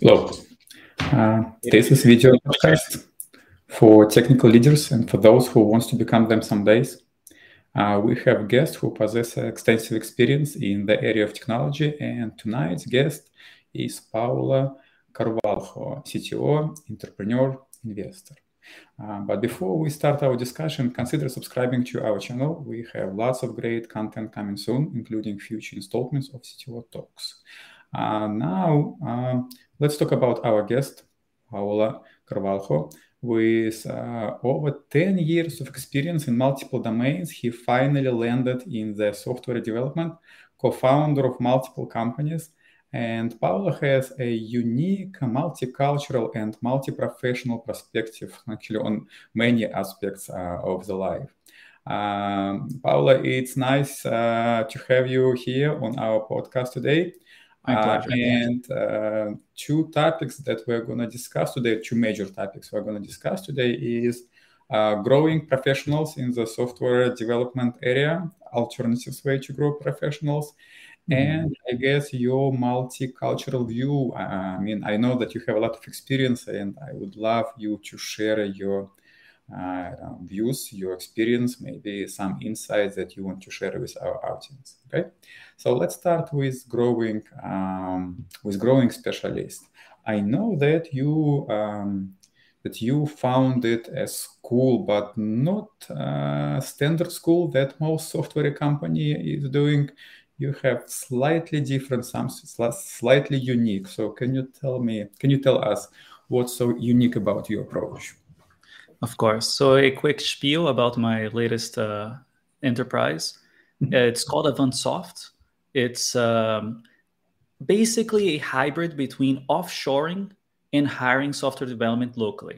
Hello. This is video podcast for technical leaders and for those who wants to become them some days. We have guests who possess extensive experience in the area of technology, and tonight's guest is Paula Carvalho, CTO, entrepreneur, investor. But before we start our discussion, consider subscribing to our channel. We have lots of great content coming soon, including future installments of CTO Talks. Now, let's talk about our guest, Paula Carvalho. With over 10 years of experience in multiple domains, he finally landed in the software development, co-founder of multiple companies. And Paula has a unique, multicultural, and multi-professional perspective, actually, on many aspects of the life. Paula, it's nice to have you here on our podcast today. My pleasure. And two topics that we're going to discuss today, two major topics we're going to discuss today is growing professionals in the software development area, alternative way to grow professionals, and I guess your multicultural view. I mean, I know that you have a lot of experience, and I would love you to share your views, your experience, maybe some insights that you want to share with our audience. Okay, so let's start with growing specialist. I know that you founded a school, but not a standard school that most software company is doing. You have slightly different, some slightly unique. So can you tell us what's so unique about your approach? Of course. So a quick spiel about my latest enterprise. It's called Avantsoft. It's basically a hybrid between offshoring and hiring software development locally.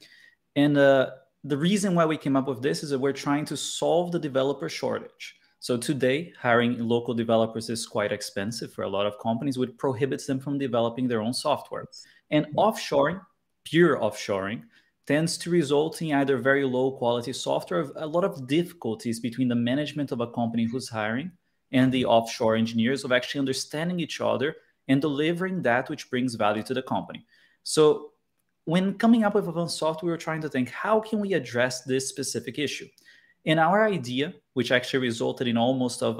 And the reason why we came up with this is that we're trying to solve the developer shortage. So today, hiring local developers is quite expensive for a lot of companies, which prohibits them from developing their own software. And offshoring, pure offshoring, tends to result in either very low quality software, a lot of difficulties between the management of a company who's hiring and the offshore engineers of actually understanding each other and delivering that which brings value to the company. So when coming up with Avantsoft, we were trying to think, how can we address this specific issue? And our idea, which actually resulted in almost of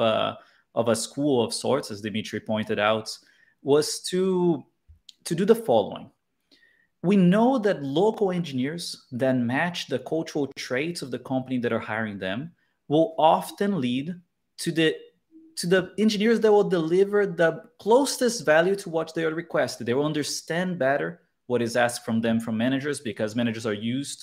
a school of sorts, as Dimitri pointed out, was to do the following. We know that local engineers that match the cultural traits of the company that are hiring them will often lead to the engineers that will deliver the closest value to what they are requested. They will understand better what is asked from them from managers, because managers are used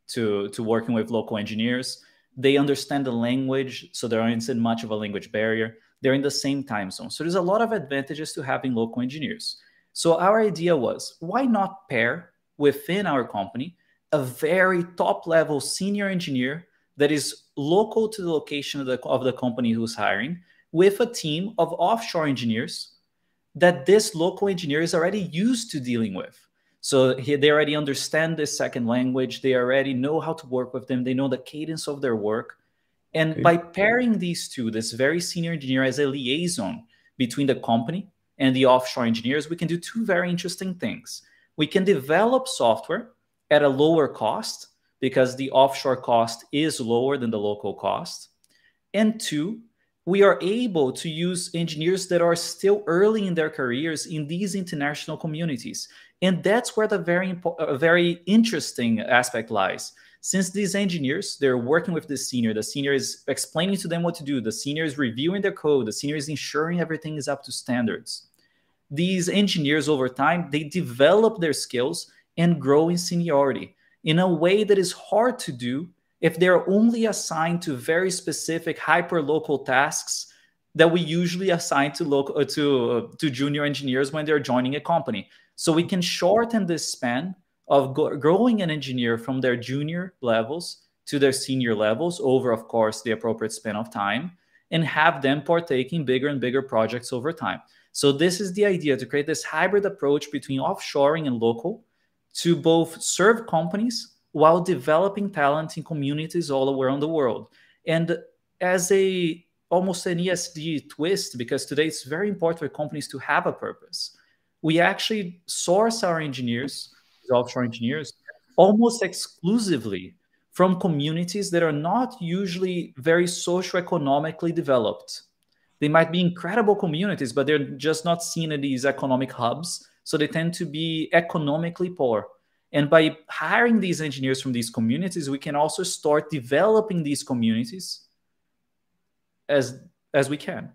to working with local engineers. They understand the language, so there isn't much of a language barrier. They're in the same time zone. So there's a lot of advantages to having local engineers. So our idea was, why not pair within our company a very top-level senior engineer that is local to the location of the company who's hiring, with a team of offshore engineers that this local engineer is already used to dealing with. So they already understand this second language. They already know how to work with them. They know the cadence of their work. And by pairing these two, this very senior engineer as a liaison between the company and the offshore engineers, we can do two very interesting things. We can develop software at a lower cost because the offshore cost is lower than the local cost. And two, we are able to use engineers that are still early in their careers in these international communities. And that's where the very interesting aspect lies. Since these engineers, they're working with the senior is explaining to them what to do, the senior is reviewing their code, the senior is ensuring everything is up to standards. These engineers over time, they develop their skills and grow in seniority in a way that is hard to do if they're only assigned to very specific hyper-local tasks that we usually assign to junior engineers when they're joining a company. So we can shorten this span of growing an engineer from their junior levels to their senior levels over, of course, the appropriate span of time, and have them partake in bigger and bigger projects over time. So this is the idea, to create this hybrid approach between offshoring and local to both serve companies while developing talent in communities all around the world. And as almost an ESG twist, because today it's very important for companies to have a purpose, we actually source our engineers, offshore engineers, almost exclusively from communities that are not usually very socioeconomically developed. They might be incredible communities, but they're just not seen in these economic hubs. So they tend to be economically poor. And by hiring these engineers from these communities, we can also start developing these communities as we can.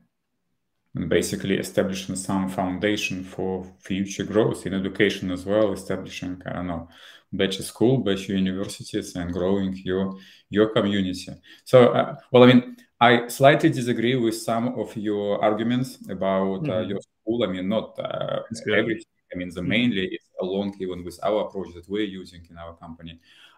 And basically establishing some foundation for future growth in education as well, establishing, I don't know, better school, better universities, and growing your community. So, well, I mean, I slightly disagree with some of your arguments about your school. I mean, not everything. I mean, the mainly is along even with our approach that we're using in our company.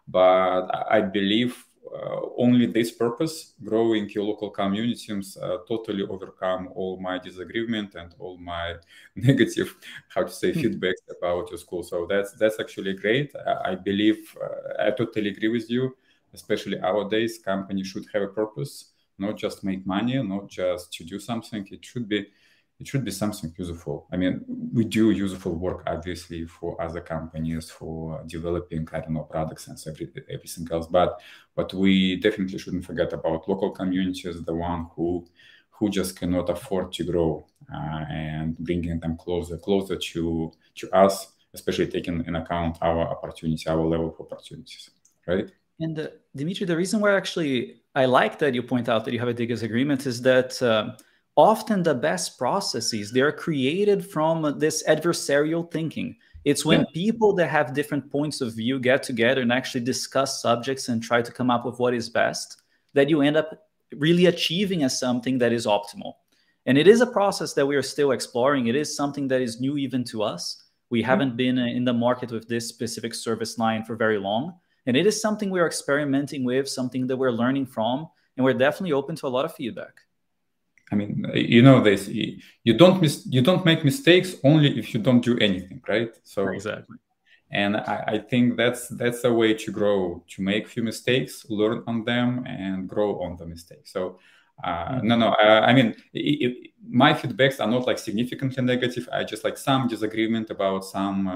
But I believe only this purpose, growing your local communities, totally overcome all my disagreement and all my negative, feedback about your school. So that's actually great. I believe I totally agree with you. Especially nowadays, companies should have a purpose, not just make money, not just to do something. It should be something useful. I mean, we do useful work, obviously, for other companies, for developing, I don't know, products and everything else. But we definitely shouldn't forget about local communities, the one who just cannot afford to grow, and bringing them closer to us, especially taking in account our opportunity, our level of opportunities, right? And Dimitri, the reason why actually I like that you point out that you have a disagreement is that often the best processes, they are created from this adversarial thinking. It's when people that have different points of view get together and actually discuss subjects and try to come up with what is best, that you end up really achieving something that is optimal. And it is a process that we are still exploring. It is something that is new even to us. We haven't been in the market with this specific service line for very long. And it is something we're experimenting with, something that we're learning from, and we're definitely open to a lot of feedback. I mean, you know this. You don't make mistakes only if you don't do anything, right? So exactly. And I think that's a way to grow, to make few mistakes, learn on them, and grow on the mistakes. So I mean, my feedbacks are not like significantly negative. I just like some disagreement about some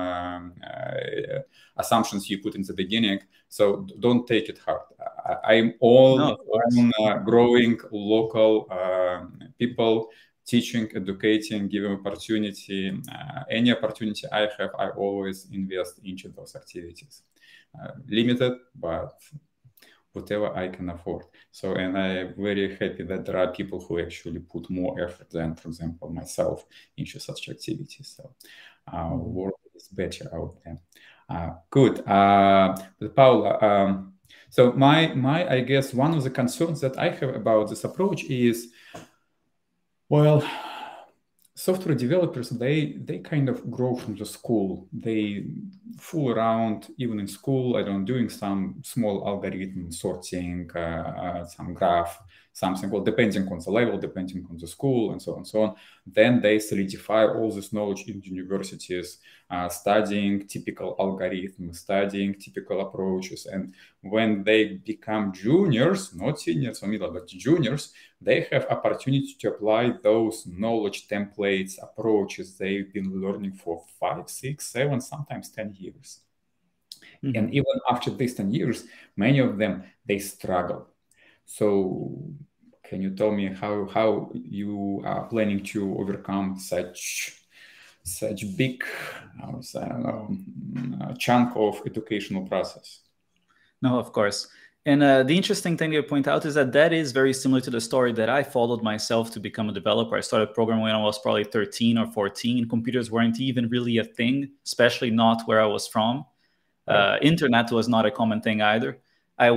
assumptions you put in the beginning. So don't take it hard. I'm all on growing local people, teaching, educating, giving opportunity. Any opportunity I have, I always invest into those activities. Limited, but whatever I can afford. So, and I'm very happy that there are people who actually put more effort than, for example, myself into such activities. So, work is better out there. Good. But Paula, so my I guess one of the concerns that I have about this approach is, well, software developers, they kind of grow from the school. They fool around even in school. I don't doing some small algorithm sorting, some graph, something. Well, depending on the level, depending on the school, and so on and so on. Then they solidify all this knowledge in universities, studying typical algorithms, studying typical approaches. And when they become juniors, not seniors or middle, but juniors, they have opportunity to apply those knowledge templates, approaches they've been learning for 5, 6, 7, sometimes 10 years. And even after these 10 years, many of them, they struggle. So can you tell me how you are planning to overcome such big, I don't know, chunk of educational process? No, of course. And the interesting thing you point out is that is very similar to the story that I followed myself to become a developer. I started programming when I was probably 13 or 14. Computers weren't even really a thing, especially not where I was from. Internet was not a common thing either. I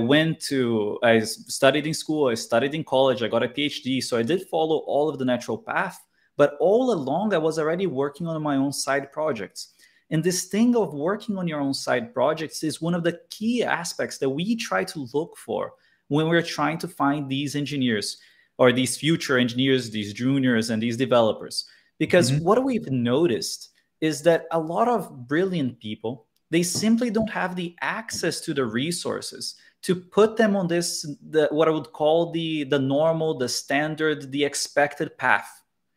studied in school, I studied in college, I got a PhD. So I did follow all of the natural path. But all along, I was already working on my own side projects. And this thing of working on your own side projects is one of the key aspects that we try to look for when we're trying to find these engineers or these future engineers, these juniors and these developers. Because what we've noticed is that a lot of brilliant people, they simply don't have the access to the resources to put them on what I would call the normal, the standard, the expected path.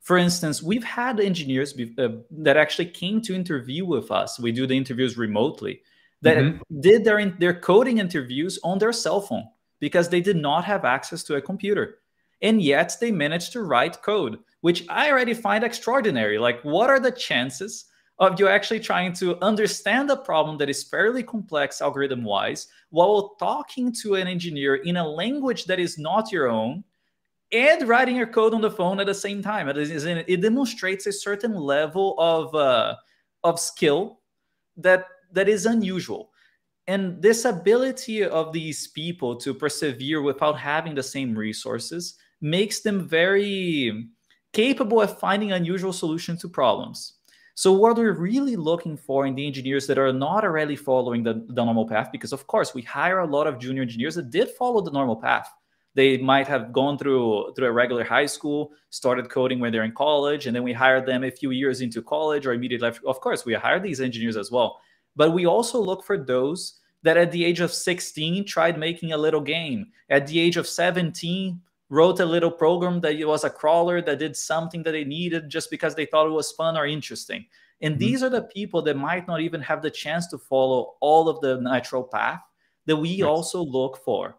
For instance, we've had engineers that actually came to interview with us. We do the interviews remotely, that did their coding interviews on their cell phone because they did not have access to a computer. And yet they managed to write code, which I already find extraordinary. Like, what are the chances of you actually trying to understand a problem that is fairly complex algorithm-wise while talking to an engineer in a language that is not your own and writing your code on the phone at the same time? It demonstrates a certain level of skill that is unusual. And this ability of these people to persevere without having the same resources makes them very capable of finding unusual solutions to problems. So what we're really looking for in the engineers that are not already following the normal path, because of course we hire a lot of junior engineers that did follow the normal path. They might have gone through a regular high school, started coding when they're in college, and then we hired them a few years into college or immediately after. Of course, we hire these engineers as well. But we also look for those that at the age of 16 tried making a little game. At the age of 17, wrote a little program that it was a crawler that did something that they needed just because they thought it was fun or interesting. And these are the people that might not even have the chance to follow all of the natural path that we also look for.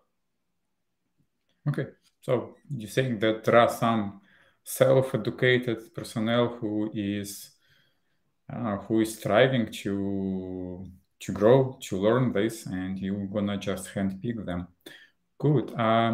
Okay, so you're saying that there are some self-educated personnel who is striving to grow, to learn this, and you're gonna just handpick them. Good.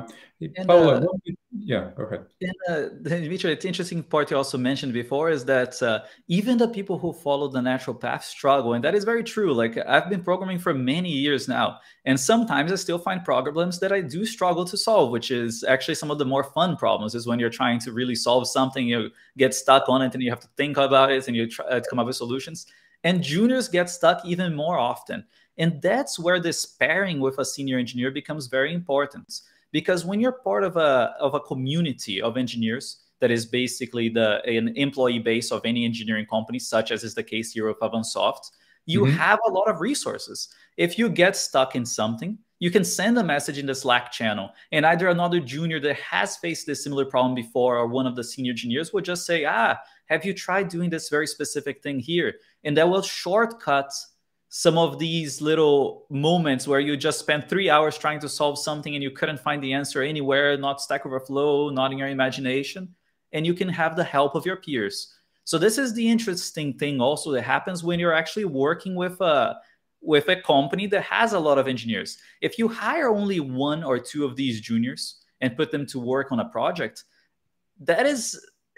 Paula, yeah, go ahead. And Dmitry, the interesting part you also mentioned before is that even the people who follow the natural path struggle, and that is very true. Like, I've been programming for many years now, and sometimes I still find problems that I do struggle to solve, which is actually some of the more fun problems. Is when you're trying to really solve something, you get stuck on it, and you have to think about it, and you try to come up with solutions. And juniors get stuck even more often. And that's where this pairing with a senior engineer becomes very important. Because when you're part of a community of engineers that is basically an employee base of any engineering company, such as is the case here with Avansoft, you have a lot of resources. If you get stuck in something, you can send a message in the Slack channel, and either another junior that has faced this similar problem before or one of the senior engineers will just say, have you tried doing this very specific thing here? And that will shortcut some of these little moments where you just spent 3 hours trying to solve something and you couldn't find the answer anywhere, not Stack Overflow, not in your imagination, and you can have the help of your peers. So this is the interesting thing also that happens when you're actually working with a company that has a lot of engineers. If you hire only 1 or 2 of these juniors and put them to work on a project, that is,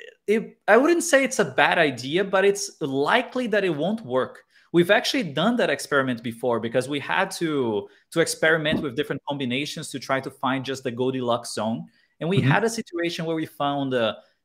I wouldn't say it's a bad idea, but it's likely that it won't work. We've actually done that experiment before because we had to experiment with different combinations to try to find just the Goldilocks zone. And we had a situation where we found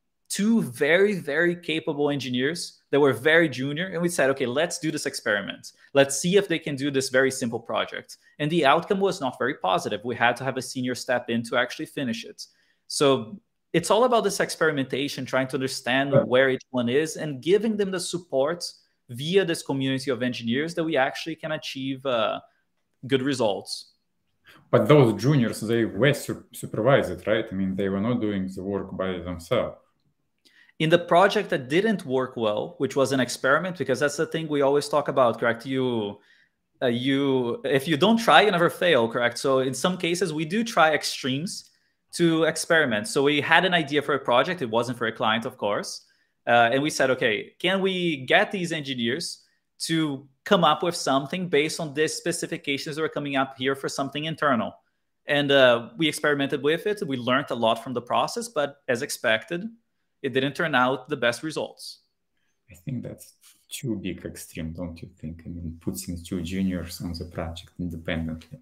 2 very, very capable engineers that were very junior. And we said, okay, let's do this experiment. Let's see if they can do this very simple project. And the outcome was not very positive. We had to have a senior step in to actually finish it. So it's all about this experimentation, trying to understand where each one is and giving them the support via this community of engineers that we actually can achieve good results. But those juniors, they were supervised, right? I mean, they were not doing the work by themselves. In the project that didn't work well, which was an experiment, because that's the thing we always talk about, correct? If you don't try, you never fail, correct? So in some cases, we do try extremes to experiment. So we had an idea for a project. It wasn't for a client, of course. And we said, okay, can we get these engineers to come up with something based on these specifications that are coming up here for something internal? And we experimented with it. We learned a lot from the process, but as expected, it didn't turn out the best results. I think that's too big extreme, don't you think? I mean, putting 2 juniors on the project independently.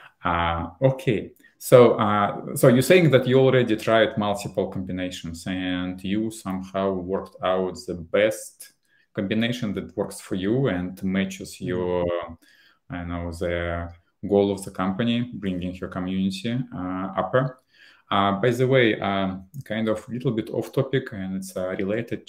Okay. So you're saying that you already tried multiple combinations and you somehow worked out the best combination that works for you and matches your, the goal of the company, bringing your community upper. By the way, kind of a little bit off topic, and it's related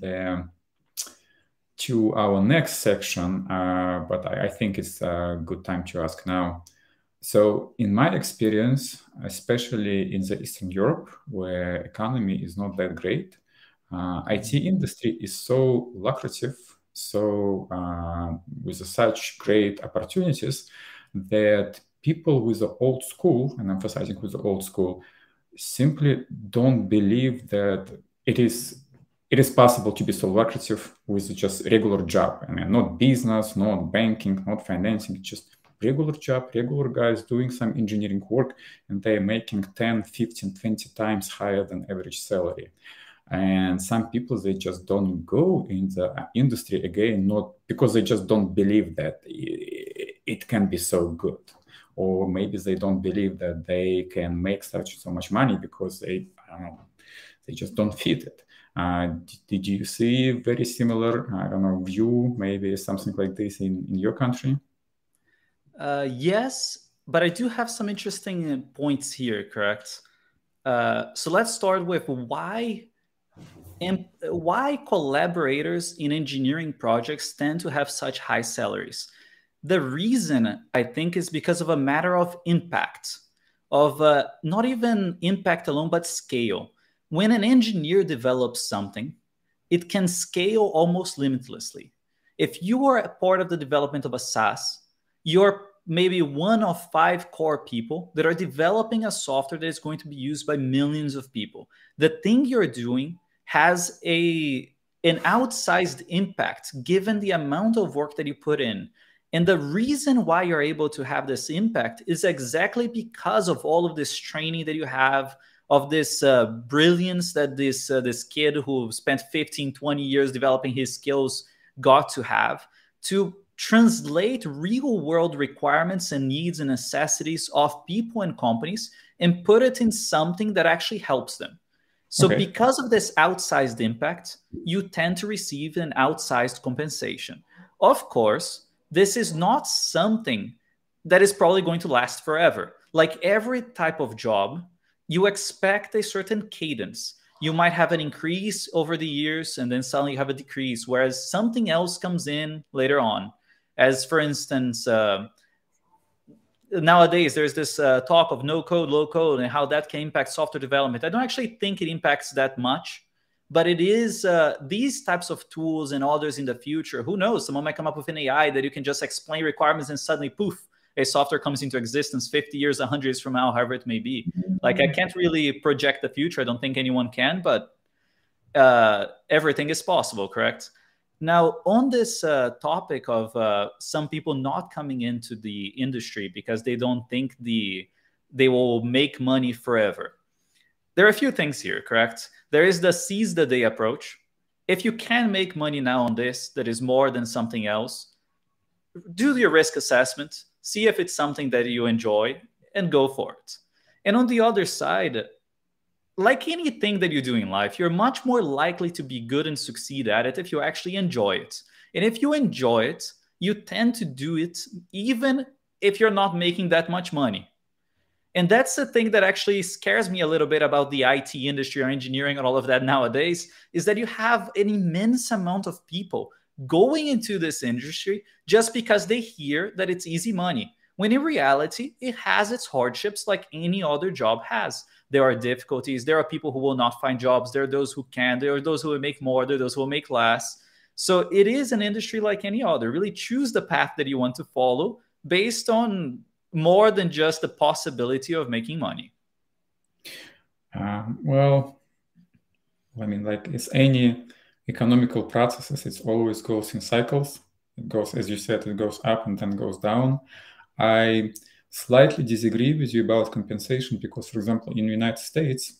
to our next section, but I think it's a good time to ask now. So in my experience, especially in the Eastern Europe, where economy is not that great, IT industry is so lucrative, so with such great opportunities that people with the old school, and emphasizing with the old school, simply don't believe that it is possible to be so lucrative with just regular job. I mean, not business, not banking, not financing, just regular job, regular guys doing some engineering work, and they're making 10, 15, 20 times higher than average salary. And some people, they just don't go in the industry again, not because they just don't believe that it can be so good, or maybe they don't believe that they can make so much money because they, I don't know, they just don't fit it. Did you see very similar, I don't know, view, maybe something like this in your country? Yes, but I do have some interesting points here, correct? So let's start with why collaborators in engineering projects tend to have such high salaries. The reason, I think, is because of a matter of impact, of not even impact alone, but scale. When an engineer develops something, it can scale almost limitlessly. If you are a part of the development of a SaaS, you're maybe one of 5 core people that are developing a software that is going to be used by millions of people. The thing you're doing has an outsized impact given the amount of work that you put in. And the reason why you're able to have this impact is exactly because of all of this training that you have, of this brilliance that this kid who spent 15, 20 years developing his skills got to have, to translate real world requirements and needs and necessities of people and companies and put it in something that actually helps them. So because of this outsized impact, you tend to receive an outsized compensation. Of course, this is not something that is probably going to last forever. Like every type of job, you expect a certain cadence. You might have an increase over the years and then suddenly you have a decrease, whereas something else comes in later on. As for instance, nowadays there's this talk of no code, low code, and how that can impact software development. I don't actually think it impacts that much, but it is these types of tools and others in the future. Who knows? Someone might come up with an AI that you can just explain requirements and suddenly, poof, a software comes into existence 50 years, 100 years from now, however it may be. Like, I can't really project the future. I don't think anyone can, but everything is possible, correct? Now, on this topic of some people not coming into the industry because they don't think they will make money forever, there are a few things here, correct? There is the seize the day approach. If you can make money now on this that is more than something else, do your risk assessment, see if it's something that you enjoy, and go for it. And on the other side, like anything that you do in life, you're much more likely to be good and succeed at it if you actually enjoy it. And if you enjoy it, you tend to do it even if you're not making that much money. And that's the thing that actually scares me a little bit about the IT industry or engineering and all of that nowadays, is that you have an immense amount of people going into this industry just because they hear that it's easy money, when in reality, it has its hardships like any other job has. There are difficulties. There are people who will not find jobs. There are those who can. There are those who will make more. There are those who will make less. So it is an industry like any other. Really choose the path that you want to follow based on more than just the possibility of making money. Well, I mean, like it's any economical processes, it always goes in cycles. It goes, as you said, it goes up and then goes down. I slightly disagree with you about compensation because, for example, in the United States,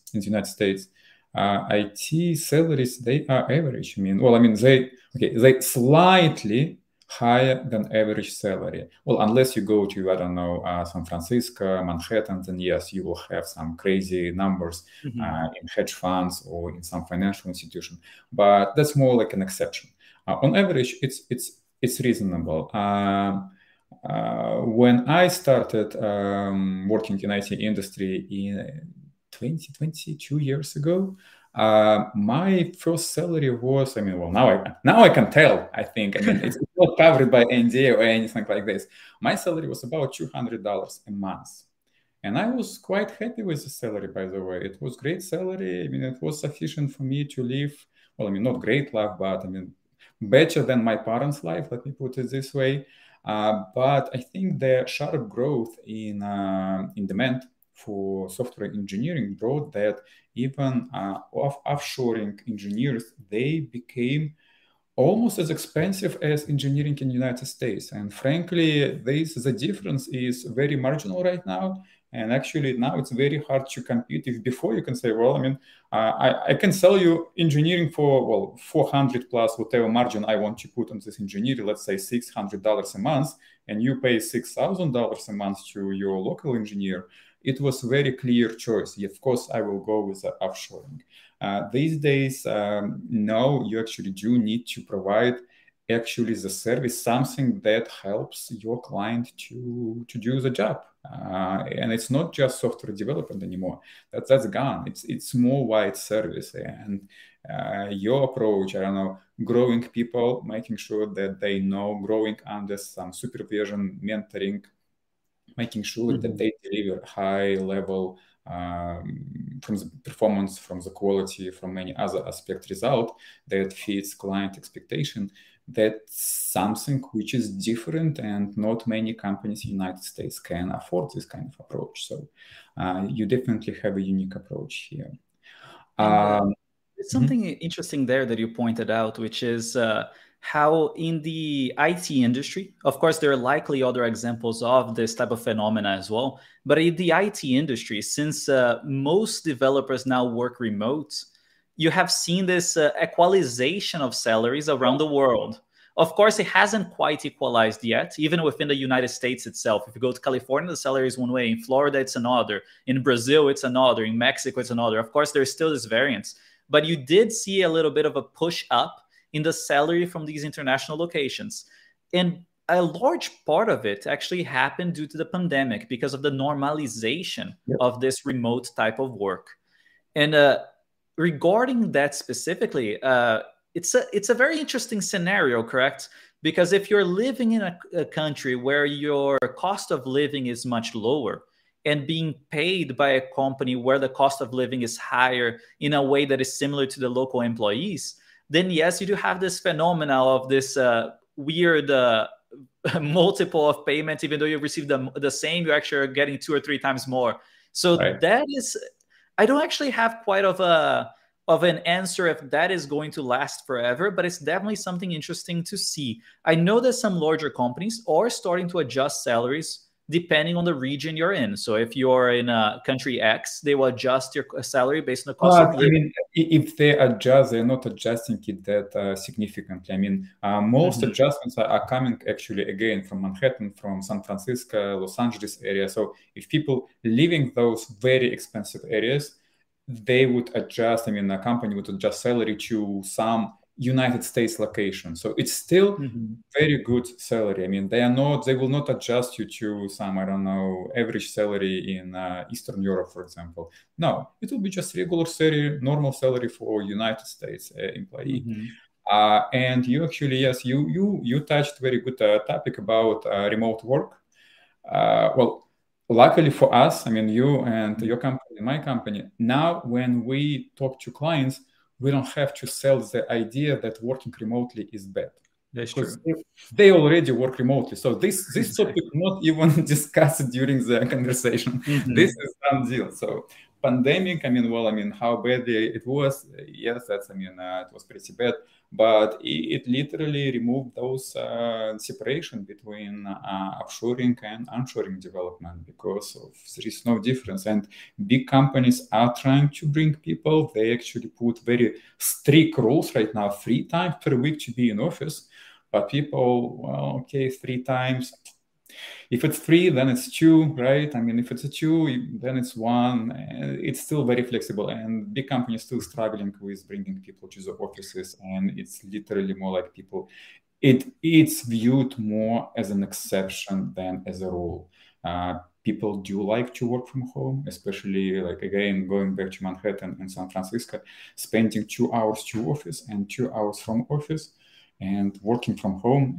IT salaries, they are average. They slightly higher than average salary. Well, unless you go to, I don't know, San Francisco, Manhattan, then yes, you will have some crazy numbers in hedge funds or in some financial institution. But that's more like an exception. On average, it's reasonable. When I started working in IT industry in 22 years ago, my first salary was, now I can tell, I think. It's not covered by NDA or anything like this. My salary was about $200 a month. And I was quite happy with the salary, by the way. It was great salary. It was sufficient for me to live well, I mean, not great life, but I mean, better than my parents' life, let me put it this way. But I think the sharp growth in demand for software engineering brought that even offshoring engineers, they became almost as expensive as engineering in the United States. And frankly, the difference is very marginal right now. And actually now it's very hard to compete. If before you can say, well, I mean, I can sell you engineering for, well, 400 plus whatever margin I want to put on this engineer, let's say $600 a month, and you pay $6,000 a month to your local engineer. It was a very clear choice. Of course, I will go with the offshoring. These days, no, you actually do need to provide actually the service, something that helps your client to do the job. And it's not just software development anymore. That's gone. It's more wide service. And your approach, I don't know, growing people, making sure that they know, growing under some supervision, mentoring, making sure that they deliver high level from the performance, from the quality, from many other aspect result that fits client expectation. That's something which is different, and not many companies in the United States can afford this kind of approach. So you definitely have a unique approach here. There's something interesting there that you pointed out, which is how in the IT industry, of course, there are likely other examples of this type of phenomena as well, but in the IT industry, since most developers now work remote, you have seen this equalization of salaries around the world. Of course, it hasn't quite equalized yet, even within the United States itself. If you go to California, the salary is one way. In Florida, it's another. In Brazil, it's another. In Mexico, it's another. Of course, there's still this variance. But you did see a little bit of a push up in the salary from these international locations. And a large part of it actually happened due to the pandemic because of the normalization of this remote type of work. And regarding that specifically, it's a very interesting scenario, correct? Because if you're living in a country where your cost of living is much lower and being paid by a company where the cost of living is higher in a way that is similar to the local employees, then yes, you do have this phenomena of this weird multiple of payment. Even though you receive the same, you actually are getting 2 or 3 times more. So that is, I don't actually have quite of an answer if that is going to last forever, but it's definitely something interesting to see. I know that some larger companies are starting to adjust salaries depending on the region you're in. So if you're in country X, they will adjust your salary based on the cost of living. I mean, if they adjust, they're not adjusting it that significantly. I mean, most adjustments are coming actually again from Manhattan, from San Francisco, Los Angeles area. So if people living those very expensive areas, they would adjust, I mean, a company would adjust salary to some United States location. So it's still very good salary. I mean, they will not adjust you to some, I don't know, average salary in Eastern Europe, for example. No, it will be just regular salary, normal salary for United States employee. And you actually, yes, you touched very good topic about remote work. Well, luckily for us, I mean, you and your company, my company, now when we talk to clients, we don't have to sell the idea that working remotely is bad. That's true. They already work remotely. So this topic not even discussed during the conversation. This is done deal. So pandemic, I mean, how bad it was. Yes, it was pretty bad. But it literally removed those separation between offshoring and onshoring development, because there is no difference. And big companies are trying to bring people. They actually put very strict rules right now, 3 times per week to be in office. But people, well, okay, 3 times. If it's 3, then it's 2, right? I mean, if it's a 2, then it's 1. It's still very flexible, and big companies still struggling with bringing people to the offices, and it's literally more like people. It's viewed more as an exception than as a rule. People do like to work from home, especially like, again, going back to Manhattan and San Francisco, spending 2 hours to office and 2 hours from office. And working from home,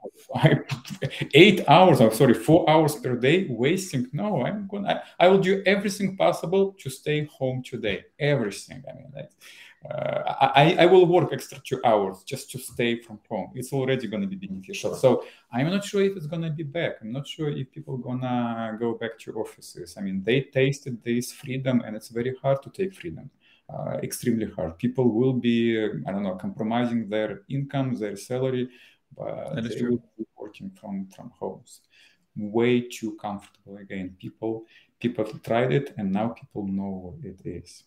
8 hours, 4 hours per day, wasting. No, I will do everything possible to stay home today. Everything. I mean, I will work extra 2 hours just to stay from home. It's already going to be beneficial. So I'm not sure if it's going to be back. I'm not sure if people going to go back to offices. I mean, they tasted this freedom, and it's very hard to take freedom. Extremely hard. People will be, I don't know, compromising their income, their salary, but That is they true. will be working from homes. Way too comfortable. Again, people tried it, and now people know what it is.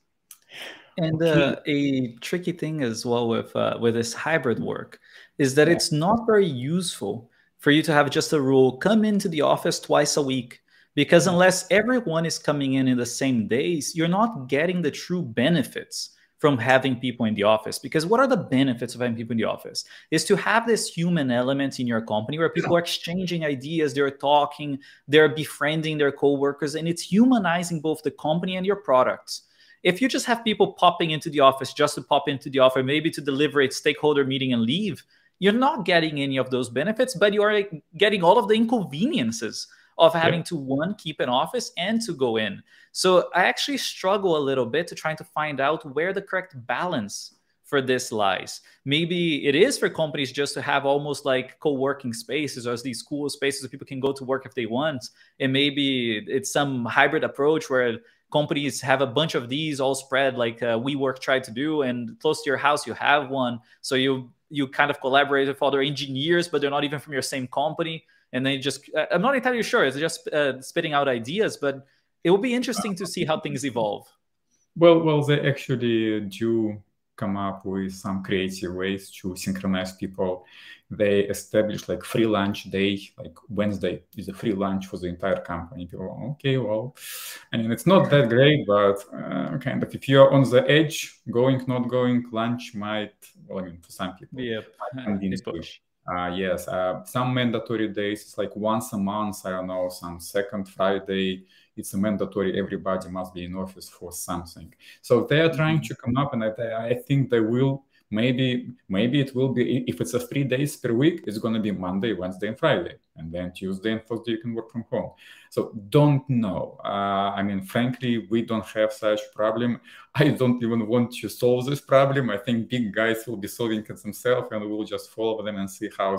And Okay. a tricky thing as well with this hybrid work is that Yeah. it's not very useful for you to have just a rule, come into the office twice a week. Because unless everyone is coming in the same days, you're not getting the true benefits from having people in the office. Because what are the benefits of having people in the office? Is to have this human element in your company where people are exchanging ideas, they're talking, they're befriending their coworkers, and it's humanizing both the company and your products. If you just have people popping into the office just to pop into the office, maybe to deliver a stakeholder meeting and leave, you're not getting any of those benefits, but you are getting all of the inconveniences of having to, one, keep an office and to go in. So I actually struggle a little bit to trying to find out where the correct balance for this lies. Maybe it is for companies just to have almost like co-working spaces or these cool spaces where people can go to work if they want. And maybe it's some hybrid approach where companies have a bunch of these all spread like WeWork tried to do, and close to your house you have one. So you kind of collaborate with other engineers, but they're not even from your same company. And they just, I'm not entirely sure. It's just spitting out ideas, but it will be interesting to see how things evolve. Well, they actually do come up with some creative ways to synchronize people. They establish like free lunch day, like Wednesday is a free lunch for the entire company. People, okay, well, I mean, it's not that great, but kind of if you're on the edge, going, not going, lunch might, well, I mean, for some people, Yep, might they convince you. push. Yes, some mandatory days, it's like once a month, I don't know, some second Friday, it's a mandatory, everybody must be in office for something. So they are trying to come up, and I think they will, maybe it will be, if it's a 3 days per week, it's going to be Monday, Wednesday, and Friday. And then Tuesday and Thursday you can work from home. So don't know. I mean, frankly, we don't have such problem. I don't even want to solve this problem. I think big guys will be solving it themselves, and we'll just follow them and see how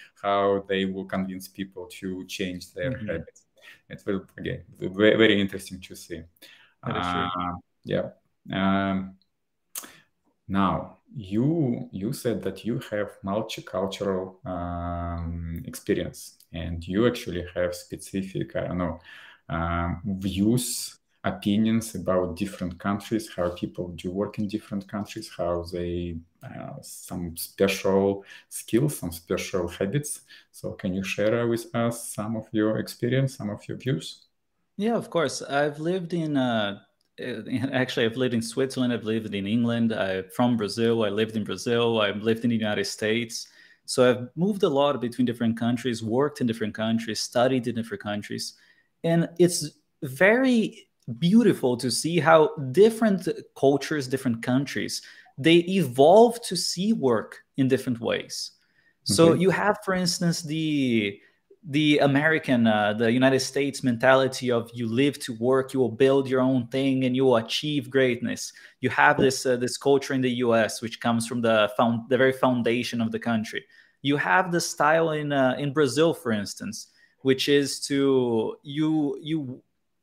they will convince people to change their habits. It will, again, very, very interesting to see. That is true. Yeah. Now, you said that you have multicultural experience, and you actually have specific, I don't know, views, opinions about different countries, how people do work in different countries, how they, some special skills, some special habits. So can you share with us some of your experience, some of your views? Yeah, of course. I've lived in actually, I've lived in Switzerland. I've lived in England. I'm from Brazil. I lived in Brazil. I've lived in the United States. So I've moved a lot between different countries, worked in different countries, studied in different countries. And it's very beautiful to see how different cultures, different countries, they evolve to see work in different ways. So Okay. you have, for instance, the American, the United States mentality of you live to work, you will build your own thing, and you will achieve greatness. You have this culture in the U.S. which comes from the very foundation of the country. You have the style in Brazil, for instance, which is to you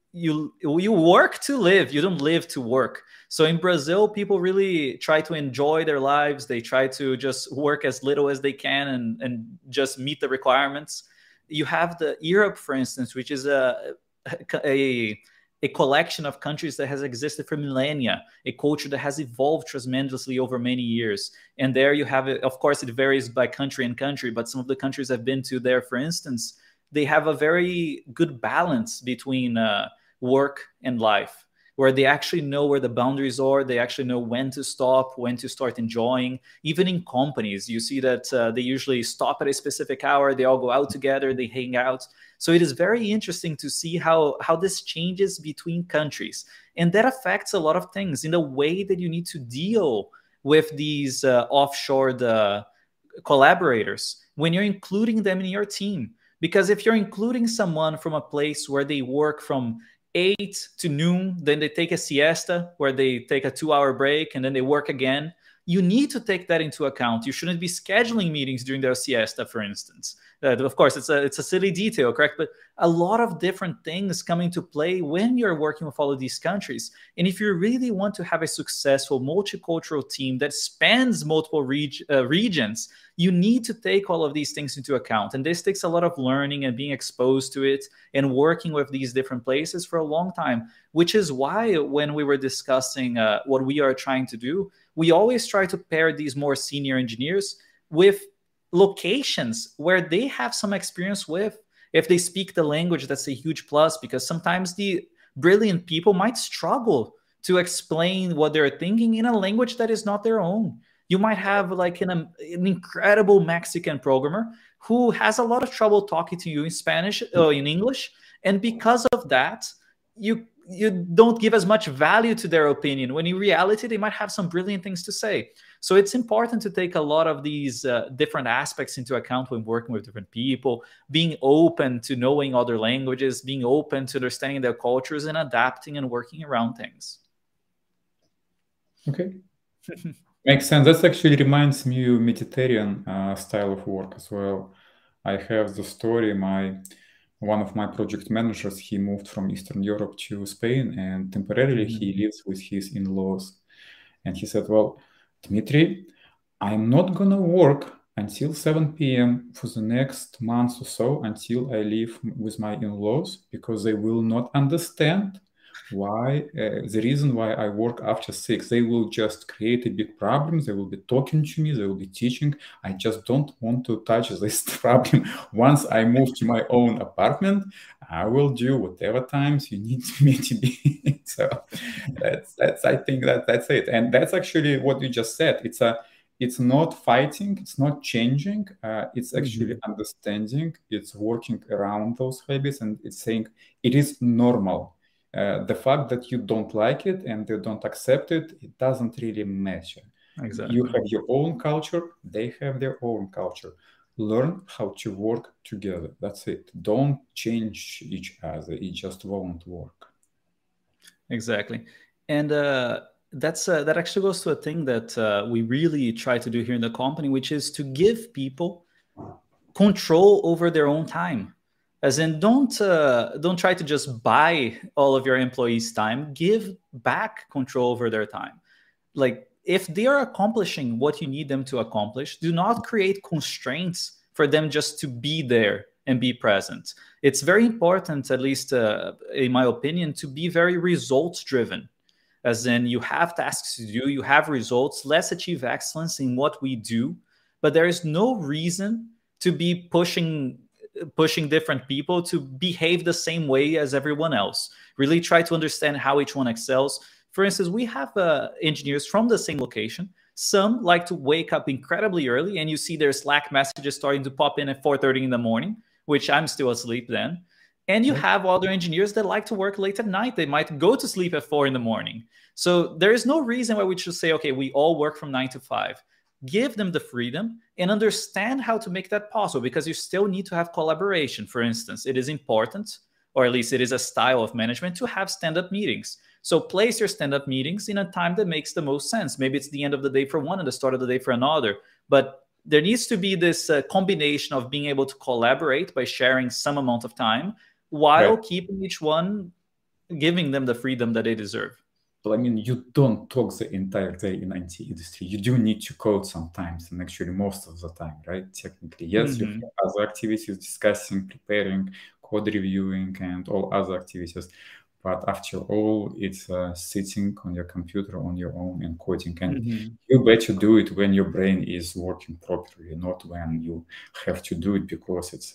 work to live. You don't live to work. So in Brazil, people really try to enjoy their lives. They try to just work as little as they can and just meet the requirements. You have the Europe, for instance, which is a collection of countries that has existed for millennia, a culture that has evolved tremendously over many years. And there you have it. Of course, it varies by country and country, but some of the countries I've been to there, for instance, they have a very good balance between work and life, where they actually know where the boundaries are. They actually know when to stop, when to start enjoying. Even in companies, you see that they usually stop at a specific hour. They all go out together, they hang out. So it is very interesting to see how this changes between countries. And that affects a lot of things in the way that you need to deal with these offshore collaborators when you're including them in your team. Because if you're including someone from a place where they work from 8 to noon, then they take a siesta where they take a 2-hour break and then they work again. You need to take that into account. You shouldn't be scheduling meetings during their siesta, for instance. Of course, it's a silly detail, correct? But a lot of different things come into play when you're working with all of these countries. And if you really want to have a successful multicultural team that spans multiple regions, you need to take all of these things into account. And this takes a lot of learning and being exposed to it and working with these different places for a long time, which is why when we were discussing what we are trying to do, we always try to pair these more senior engineers with locations where they have some experience with. If they speak the language, that's a huge plus, because sometimes the brilliant people might struggle to explain what they're thinking in a language that is not their own. You might have like an incredible Mexican programmer who has a lot of trouble talking to you in Spanish or in English. And because of that, you don't give as much value to their opinion, when in reality, they might have some brilliant things to say. So it's important to take a lot of these different aspects into account when working with different people, being open to knowing other languages, being open to understanding their cultures, and adapting and working around things. Okay. Makes sense. That actually reminds me of Mediterranean style of work as well. I have the story, one of my project managers, he moved from Eastern Europe to Spain, and temporarily he lives with his in-laws. And he said, well, Dmitry, I'm not going to work until 7 p.m. for the next month or so until I live with my in-laws, because they will not understand why the reason why I work after 6. They will just create a big problem. They will be talking to me. They will be teaching. I just don't want to touch this problem. Once I move to my own apartment, I will do whatever times you need me to be. So that's I think that's it. And that's actually what you just said. It's not fighting. It's not changing. It's actually understanding. It's working around those habits, and it's saying it is normal. The fact that you don't like it and they don't accept it, it doesn't really matter. Exactly. You have your own culture, they have their own culture. Learn how to work together. That's it. Don't change each other. It just won't work. Exactly. And that actually goes to a thing that we really try to do here in the company, which is to give people control over their own time. As in, don't try to just buy all of your employees' time. Give back control over their time. Like, if they are accomplishing what you need them to accomplish, do not create constraints for them just to be there and be present. It's very important, at least in my opinion, to be very results-driven. As in, you have tasks to do, you have results. Let's achieve excellence in what we do. But there is no reason to be pushing different people to behave the same way as everyone else. Really try to understand how each one excels. For instance, we have engineers from the same location. Some like to wake up incredibly early, and you see their Slack messages starting to pop in at 4:30 in the morning, which I'm still asleep then. And you have other engineers that like to work late at night. They might go to sleep at 4 in the morning. So there is no reason why we should say, okay, we all work from 9 to 5. Give them the freedom and understand how to make that possible, because you still need to have collaboration. For instance, it is important, or at least it is a style of management, to have stand-up meetings. So place your stand-up meetings in a time that makes the most sense. Maybe it's the end of the day for one and the start of the day for another. But there needs to be this combination of being able to collaborate by sharing some amount of time while keeping each one, giving them the freedom that they deserve. Well, I mean, you don't talk the entire day in IT industry. You do need to code sometimes, and actually most of the time, right? Technically, yes, you have other activities, discussing, preparing, code reviewing, and all other activities. But after all, it's sitting on your computer on your own and coding. And you better do it when your brain is working properly, not when you have to do it because it's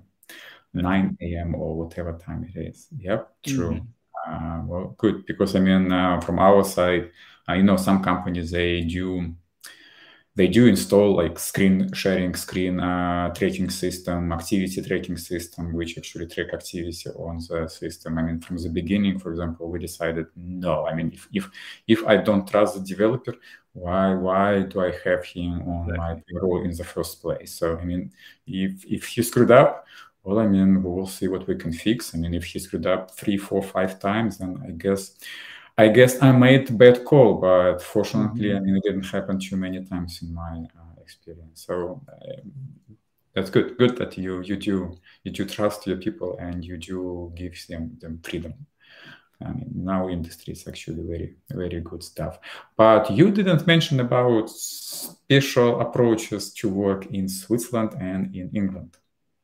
9 a.m. or whatever time it is. Yep, true. Well, good, because I mean, from our side, some companies, they do install like screen sharing, screen tracking system, activity tracking system, which actually track activity on the system. I mean, from the beginning, for example, we decided, no, I mean, if I don't trust the developer, why do I have him on my payroll in the first place? So, I mean, if he screwed up, Well, I mean, we will see what we can fix. I mean, if he screwed up 3, 4, 5 times, then I guess I made a bad call. But fortunately, I mean, it didn't happen too many times in my experience. So that's good. Good that you do trust your people and you do give them freedom. I mean, in our industry, it's actually very, very good stuff. But you didn't mention about special approaches to work in Switzerland and in England.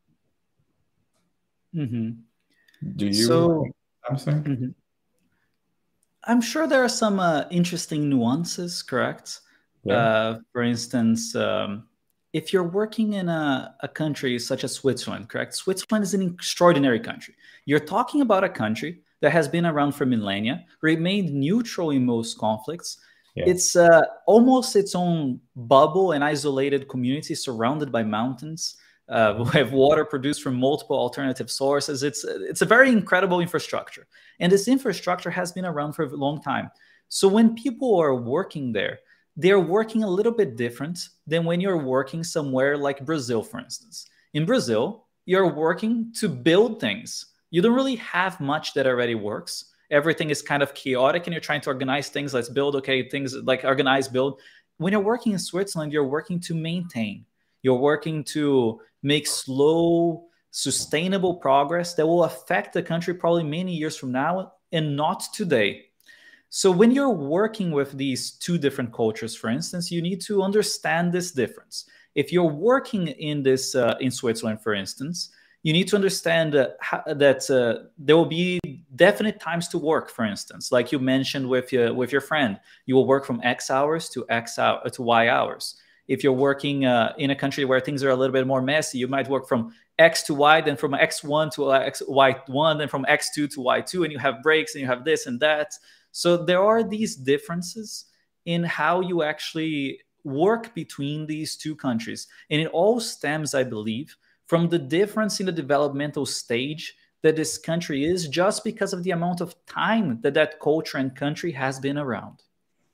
Do you have something? I'm sure there are some interesting nuances, correct? Yeah. For instance, if you're working in a country such as Switzerland, correct? Switzerland is an extraordinary country. You're talking about a country that has been around for millennia, remained neutral in most conflicts. Yeah. It's almost its own bubble and isolated community surrounded by mountains. We have water produced from multiple alternative sources. It's a very incredible infrastructure. And this infrastructure has been around for a long time. So when people are working there, they're working a little bit different than when you're working somewhere like Brazil, for instance. In Brazil, you're working to build things. You don't really have much that already works. Everything is kind of chaotic and you're trying to organize things. Let's build, okay, things like organize, build. When you're working in Switzerland, you're working to maintain. You're working to make slow, sustainable progress that will affect the country probably many years from now and not today. So when you're working with these two different cultures, for instance, you need to understand this difference. If you're working in this in Switzerland, for instance, you need to understand that there will be definite times to work, for instance, like you mentioned with your friend. You will work from X hours to Y hours. If you're working in a country where things are a little bit more messy, you might work from X to Y, then from X1 to Y1, then from X2 to Y2, and you have breaks and you have this and that. So there are these differences in how you actually work between these two countries. And it all stems, I believe, from the difference in the developmental stage that this country is just because of the amount of time that culture and country has been around.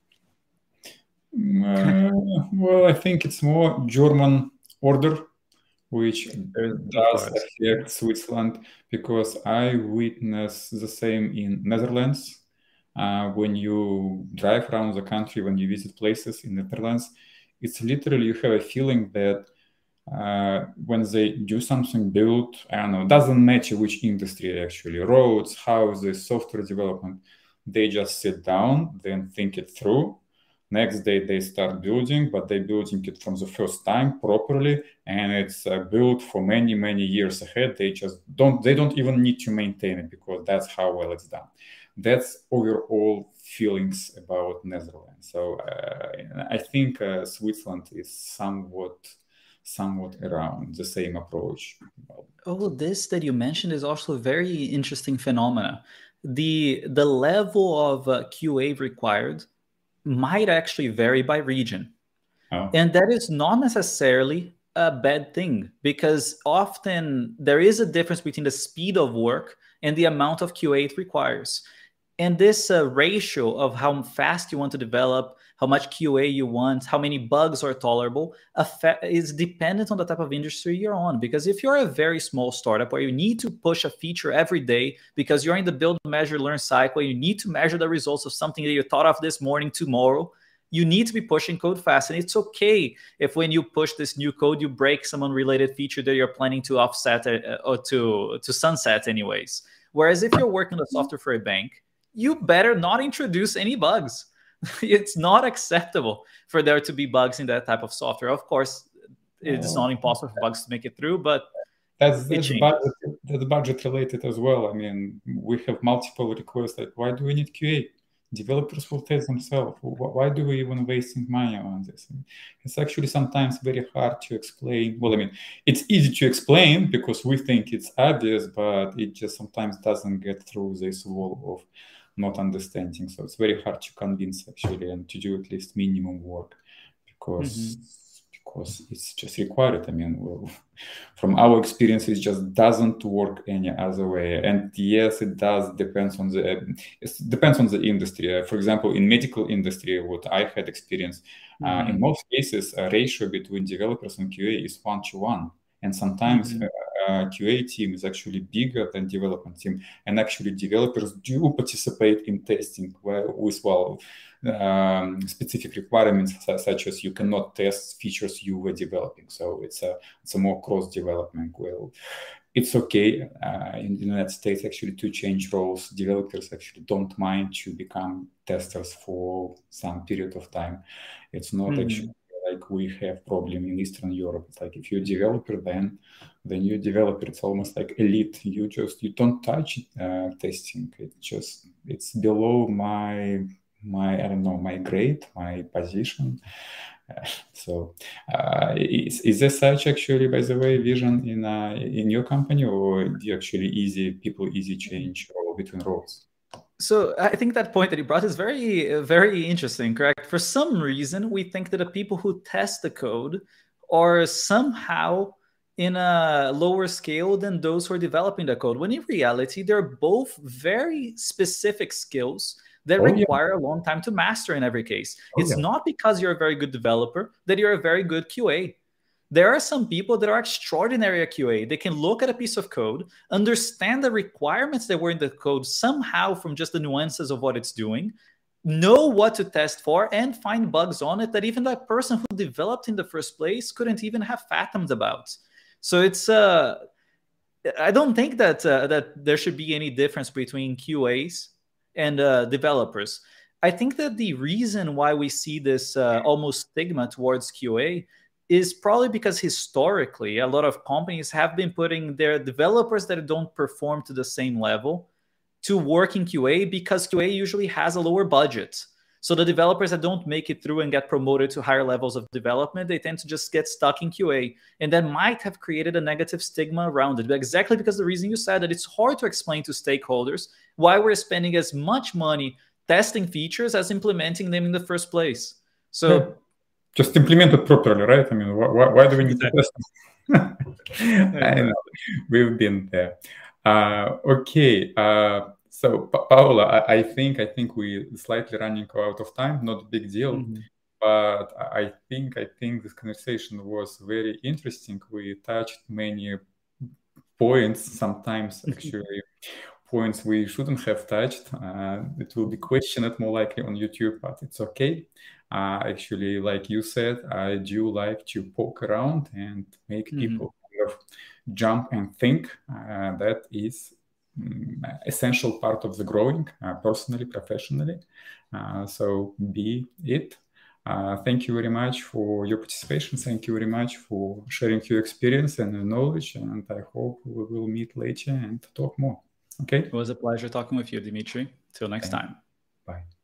Well, I think it's more German order, which does affect Switzerland, because I witness the same in Netherlands. When you drive around the country, when you visit places in the Netherlands, it's literally, you have a feeling that when they do something built, I don't know, doesn't matter which industry actually, roads, houses, software development, they just sit down, then think it through. Next day they start building, but they're building it from the first time properly, and it's built for many, many years ahead. They don't even need to maintain it because that's how well it's done. That's overall feelings about Netherlands. So I think Switzerland is somewhat around the same approach. Oh, this that you mentioned is also a very interesting phenomena. The level of QA required might actually vary by region. Oh. And that is not necessarily a bad thing, because often there is a difference between the speed of work and the amount of QA it requires. And this ratio of how fast you want to develop, how much QA you want, how many bugs are tolerable, is dependent on the type of industry you're on. Because if you're a very small startup where you need to push a feature every day because you're in the build, measure, learn cycle, you need to measure the results of something that you thought of this morning tomorrow, you need to be pushing code fast. And it's okay if when you push this new code, you break some unrelated feature that you're planning to offset or to sunset anyways. Whereas if you're working on software for a bank, you better not introduce any bugs. It's not acceptable for there to be bugs in that type of software. Of course, it's not impossible for bugs to make it through, but that's budget related as well. I mean, we have multiple requests that why do we need QA? Developers will test themselves. Why do we even wasting money on this? It's actually sometimes very hard to explain. Well, I mean, it's easy to explain because we think it's obvious, but it just sometimes doesn't get through this wall of not understanding. So it's very hard to convince actually and to do at least minimum work because it's just required. I mean, well, from our experience, it just doesn't work any other way. And yes, it does depends on the industry. For example, in medical industry, what I had experience, in most cases, a ratio between developers and QA is 1-to-1. And sometimes QA team is actually bigger than development team, and actually developers do participate in testing with specific requirements such as you cannot test features you were developing. So it's a more cross development. Well, it's okay in the United States actually to change roles. Developers actually don't mind to become testers for some period of time. It's not actually like we have problem in Eastern Europe. It's like if you're a developer, then you're a developer. It's almost like elite. You don't touch testing. It's below my I don't know, my grade, my position. So is there such actually, by the way, vision in your company, or do you actually people easy change between roles? So I think that point that you brought is very, very interesting, correct? For some reason, we think that the people who test the code are somehow in a lower scale than those who are developing the code, when in reality, they're both very specific skills that require a long time to master in every case. It's not because you're a very good developer that you're a very good QA. There are some people that are extraordinary at QA. They can look at a piece of code, understand the requirements that were in the code somehow from just the nuances of what it's doing, know what to test for, and find bugs on it that even that person who developed in the first place couldn't even have fathomed about. So it's I don't think that that there should be any difference between QAs and developers. I think that the reason why we see this almost stigma towards QA is probably because historically a lot of companies have been putting their developers that don't perform to the same level to work in QA, because QA usually has a lower budget. So the developers that don't make it through and get promoted to higher levels of development, they tend to just get stuck in QA. And that might have created a negative stigma around it. But exactly because the reason you said that it's hard to explain to stakeholders why we're spending as much money testing features as implementing them in the first place. So just implement it properly, right? I mean, why do we need to test them? I know, we've been there. Okay. So Paula, I think we're slightly running out of time. Not a big deal, but I think this conversation was very interesting. We touched many points, sometimes actually points we shouldn't have touched. It will be questioned more likely on YouTube, but it's okay. Actually, like you said, I do like to poke around and make people kind of jump and think. That is essential part of the growing, personally, professionally. So be it. Thank you very much for your participation. Thank you very much for sharing your experience and your knowledge. And I hope we will meet later and talk more. Okay. It was a pleasure talking with you, Dimitri. Till next time. Bye.